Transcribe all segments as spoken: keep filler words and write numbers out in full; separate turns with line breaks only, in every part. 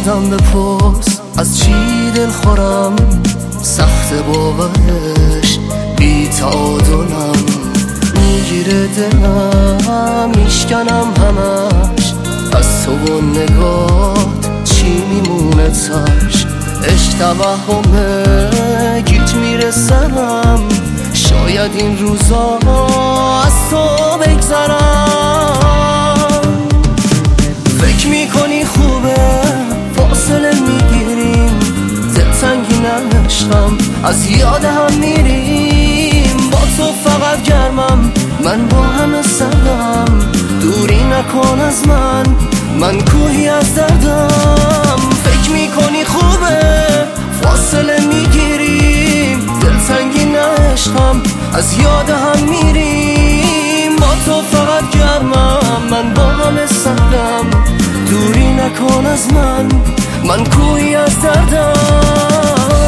ازم بپرس از چی دل خورم، سخت باورش بی تعادلم، میگیره دلم میشکنم همش، از تو و نگات چی میمونه تاش، عشق توهمه گیج میره سرم، شاید این روزا از تو بگذرم. فکر میکنی خوبه فاصله میگیریم، دلتنگی نشم از یاد هم میریم، با تو فقط گرمم من با همه سردم، دوری نکن از من من کوهی از دردم. فکر میکنی خوبه فاصله میگیریم، دلتنگی نشم از یاد هم میریم، با تو فقط گرمم من با همه سردم، دوری نکن از من من کوهی از دردم.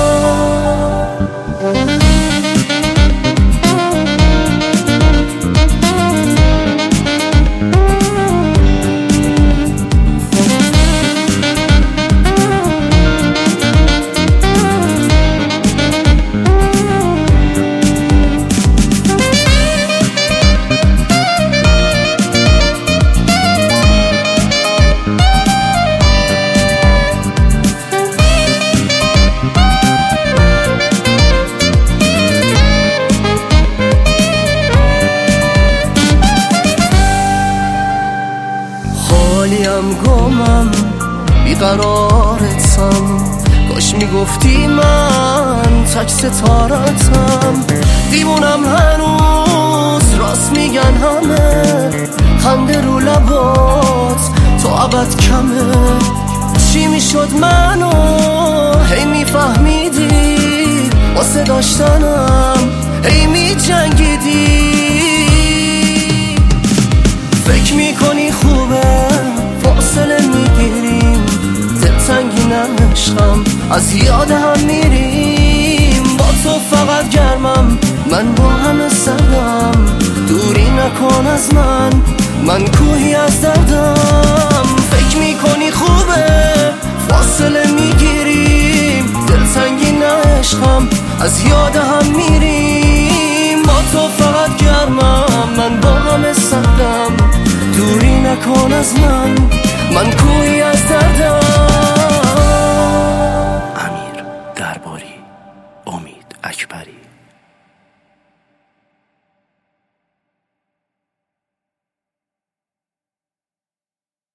حالیم گمم بیقرارتم، کاش میگفتی من تک ستارتم، دیوونم هنوز راست میگن همه، خنده رو لبات تو ابد کمه، چی میشد منو هی میفهمیدی، واسه داشتنم هی میجنگیدی. فکر میکنی خوبه فاصله میگیریم، دلتنگی نشم از یاد هم میریم، با تو فقط گرمم من با همه سردم، دوری نکن از من من کوهی از دردم. فکر میکنی خوبه فاصله میگیریم، دلتنگی نشم از یاد هم میریم، با تو فقط گرمم من با همه سردم، دوری نکن از من من کوهی